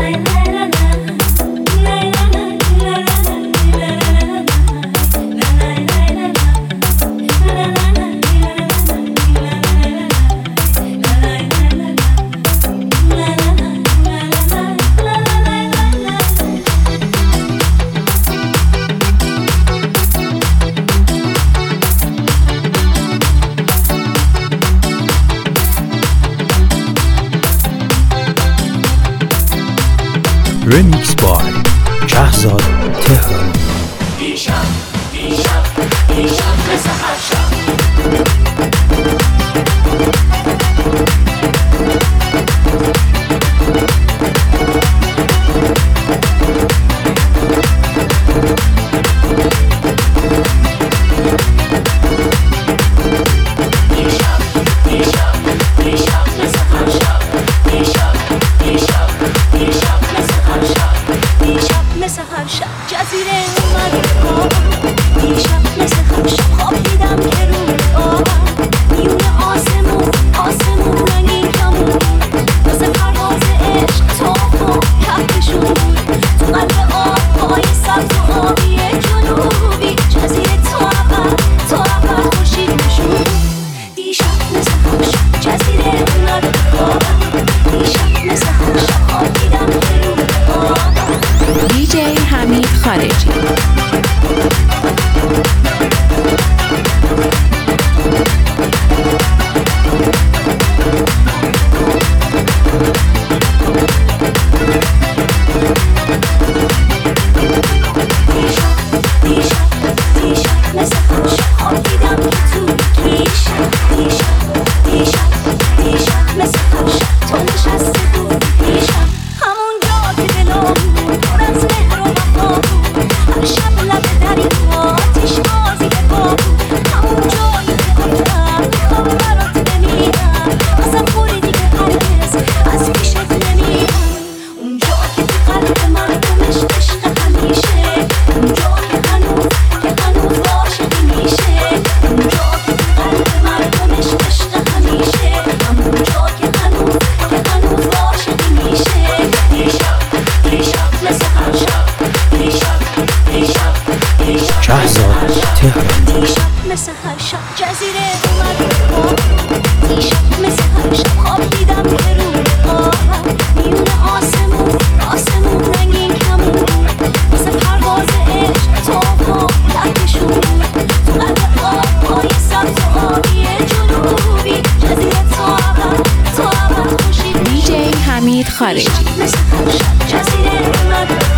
رمیکس بای شهزاد تهرانی. دیشب مثل هر شب جزیره اومد دیشب مثل هر شب خواب دیدم که رو میونه آسمون رنگین کمون واسه پرواز عشق توف و کفشون تو قلب آبهای سبز و آبی جنوبی جزیره تو عقل خورشید نشون دیشب مثل هر شب جزیره اومد دیشب مثل هر شب خواب دیدم که رو دیجی حمید خارجی. شهزاد تهرانی. مثل هر شب جزیره اومد دیشب مثل هر شب خواب دیدم که رو میونه آسمون رنگین کمون واسه پرواز عشق توف و کفشون تو قلب آبهای سبز و آبی جنوبی جزیره تو عقل خورشید دیجی حمید خارجی. مثل هر شب جزیره اومد